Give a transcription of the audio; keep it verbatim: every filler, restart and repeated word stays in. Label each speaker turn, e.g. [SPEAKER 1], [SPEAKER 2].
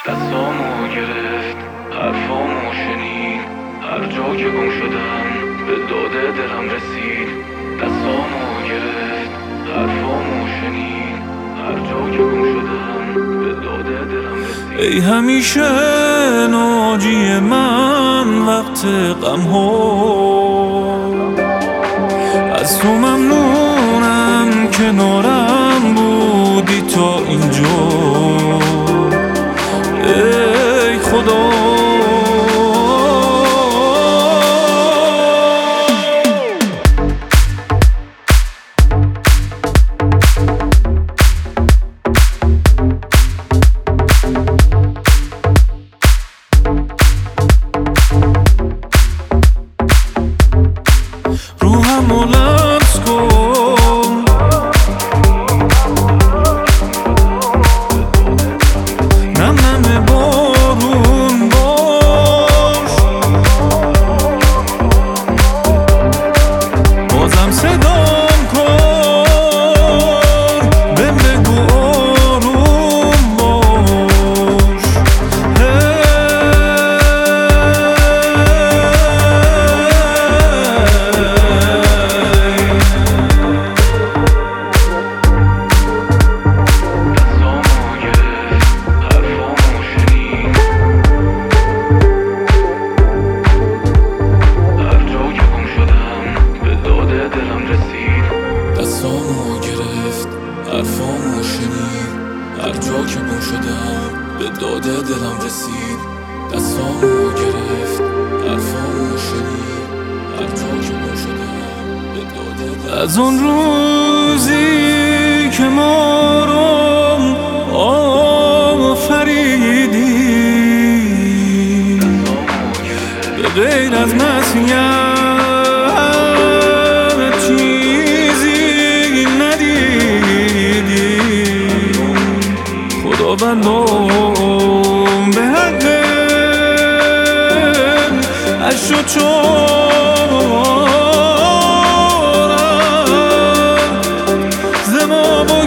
[SPEAKER 1] دستامو گرفت، حرفامو شنید، هر جا که گم شدم به داد دلم رسید. دستامو گرفت، حرفامو شنید، هر جا که گم شدم به داد دلم رسید. ای همیشه ناجی من وقت غم ها، از تو ممنونم کنارم بودی تا اینجا. ای خدا روحمو لمس کن، نم نم بارون باش، بازم صدام کن، بهم بگو آروم باش. دستامو گرفت، حرفامو شنید، هر جا که گم شدم به داد دلم رسید. دستامو گرفت، حرفامو شنید، هر جا که گم شدم به داد دلم. از اون روزی که ما رو آفریدی به غیر از مسیحیت خداوندم به حق عشق و چارم ز ما